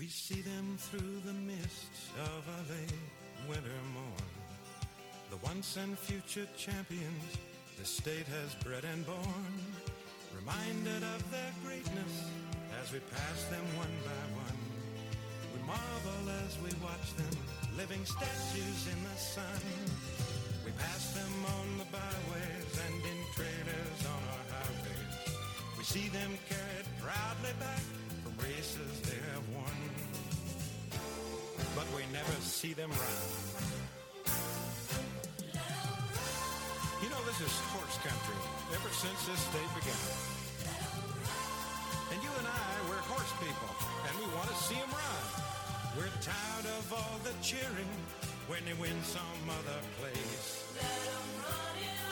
We see them through the mists of a late winter morn. The once and future champions the state has bred and born, reminded of their greatness as we pass them one by one. We marvel as we watch them, living statues in the sun. We pass them on the byways and in trailers on our highways. We see them carried proudly back from races they have won. But we never see them ride. You know, this is horse country ever since this state began. And you and I, we're horse people, and we want to see them ride. We're tired of all the cheering when they win some other place. Let 'em run it